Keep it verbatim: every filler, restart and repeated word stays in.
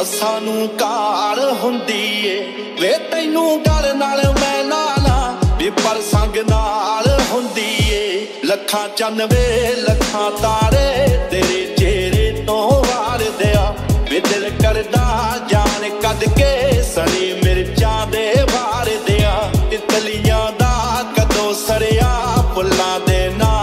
ਸਾਨੂੰ ਕਾਰ ਹੁੰਦੀ ਏ ਵੇ ਤੈਨੂੰ ਗੱਲ ਨਾਲ ਮੈਂ ਲਾ ਲਾ ਵੀ ਪਰ ਸੰਗ ਨਾਲ ਹੁੰਦੀ ਏ ਲੱਖਾਂ ਚੰਨ ਵੇ ਲੱਖਾਂ ਤਾਰੇ ਤੇਰੇ ਚਿਹਰੇ ਤੋਂ ਵਾਰਦੇ ਆ ਵੇ ਦਿਲ ਕਰਦਾ ਜਾਨ ਕੱਢ ਕੇ ਸਣੀ ਮਿਰਚਾਂ ਦੇ ਵਾਰਦੇ ਆ ਤਿਤਲੀਆਂ ਦਾ ਕਦੋਂ ਸਰਿਆ ਫੁੱਲਾਂ ਦੇ ਨਾਲ